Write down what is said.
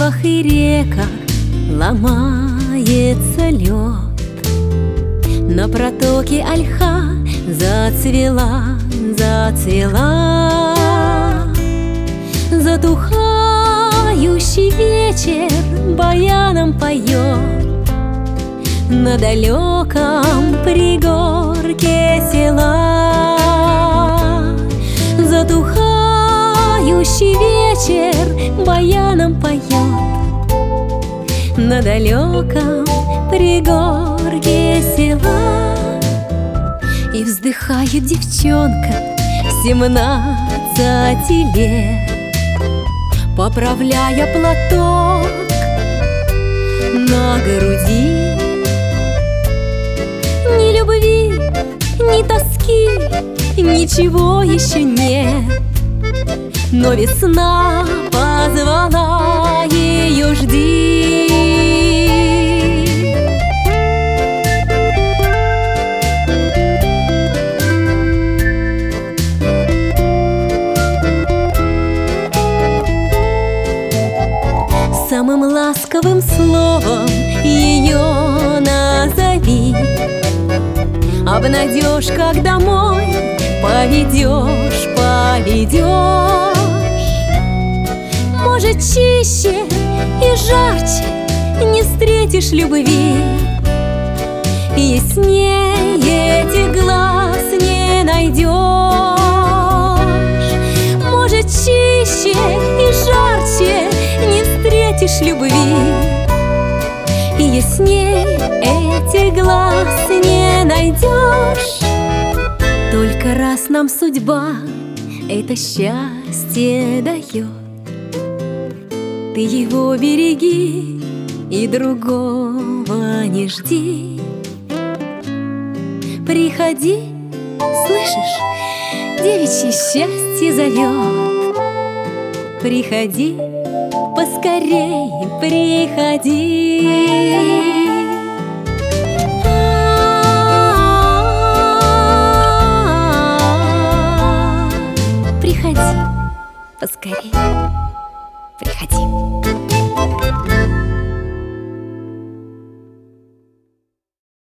озерах и реках ломается лед. На протоке ольха зацвела, зацвела. Затухающий вечер баяном поет на далеком пригорке села. Затухающий вечер баяном поет на далеком пригорке села. И вздыхает девчонка 17 лет, поправляя платок на груди. Ни любви, ни тоски, ничего еще нет, но весна позвала ее: жди. Самым ласковым словом ее назови, обнадежь, как домой поведешь, поведешь. Может, чище и жарче не встретишь любви, яснее этих глаз не найдешь. Может, чище и жарче не встретишь любви, и ясней этих глаз не найдешь. Только раз нам судьба это счастье дает, ты его береги и другого не жди. Приходи, слышишь, девичье счастье зовет. Приходи, поскорей приходи. Приходи, поскорей приходи.